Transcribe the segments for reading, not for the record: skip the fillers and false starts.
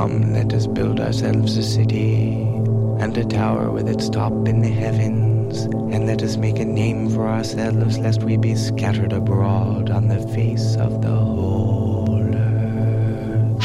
Come, let us build ourselves a city, and a tower with its top in the heavens, and let us make a name for ourselves, lest we be scattered abroad on the face of the whole earth.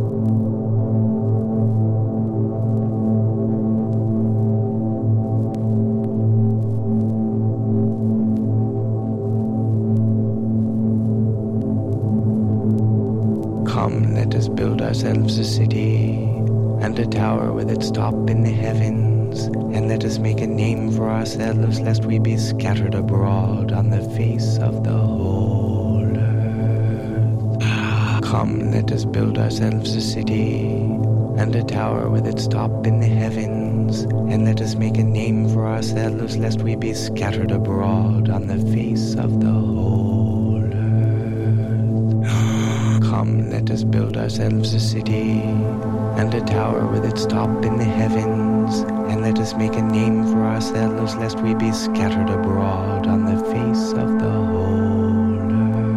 Come, let us build ourselves a city, and a tower with its top in the heavens, and let us make a name for ourselves, lest we be scattered abroad on the face of the whole earth. Come, let us build ourselves a city, and a tower with its top in the heavens, and let us make a name for ourselves, lest we be scattered abroad on the face of the whole earth. Come, let us build ourselves a city, and a tower with its top in the heavens, and let us make a name for ourselves, lest we be scattered abroad on the face of the whole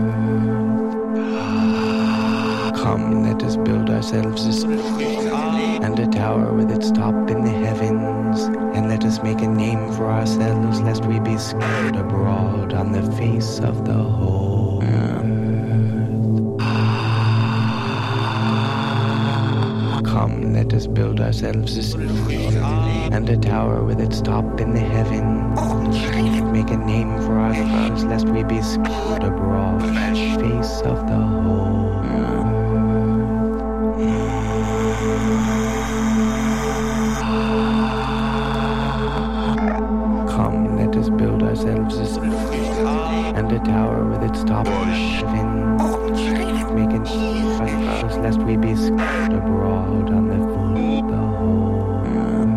earth. Come, let us build ourselves a city, and a tower with its top in the heavens, and let us make a name for ourselves, lest we be scattered abroad on the face of the whole earth. Come, let us build ourselves a city, and a tower with its top in the heavens, make a name for ourselves, lest we be scattered abroad on the face of the whole earth. Come, let us build ourselves a city, and a tower with its top in the heavens, make a name for ourselves, lest we be scattered abroad on the whole earth.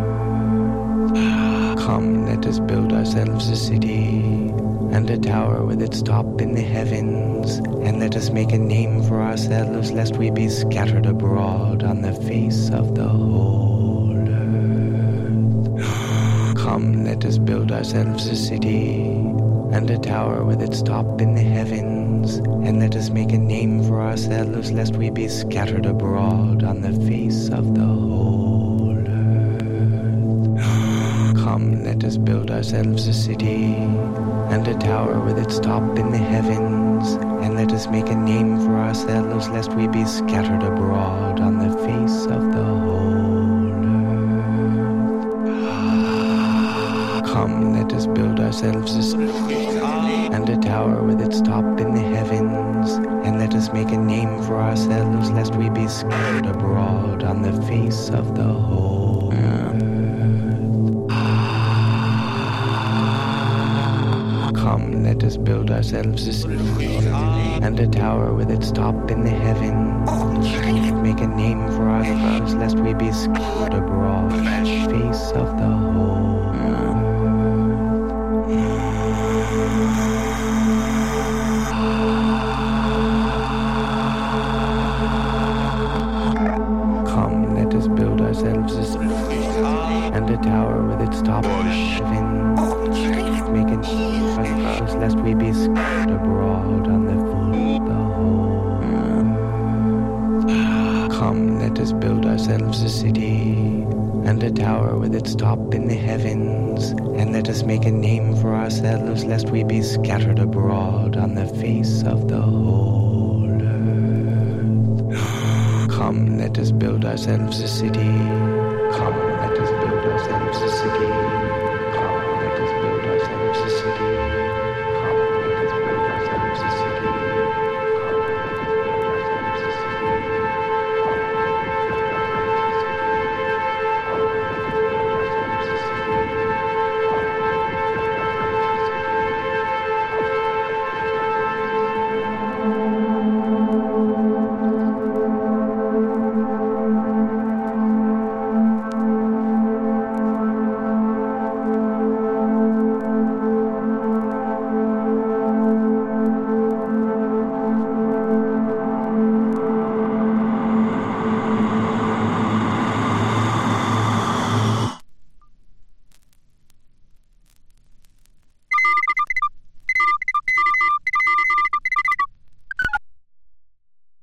Come, let us build ourselves a city, and a tower with its top in the heavens, and let us make a name for ourselves, lest we be scattered abroad on the face of the whole earth. Come, let us build ourselves a city, and a tower with its top in the heavens, and let us make a name for ourselves, lest we be scattered abroad on the face of the whole earth. Come, let us build ourselves a city, and a tower with its top in the heavens, and let us make a name for ourselves, lest we be scattered abroad on the face of the whole earth. Come, let us build ourselves a city, and a tower with its top in the heavens, and let us make a name for ourselves, lest we be scattered abroad on the face of the whole earth. Come, let us build ourselves a city, and a tower with its top in the heavens, make a name for ourselves, lest we be scattered abroad on the face of the whole earth. Come, let us build ourselves a city, and a tower with its top in the heavens, make a name for ourselves, lest we be scattered abroad on the whole earth. Come, let us build ourselves a city, and a tower with its top in the heavens, and let us make a name for ourselves, lest we be scattered abroad on the face of the whole earth. Come, let us build ourselves a city. Come, let us build ourselves a city.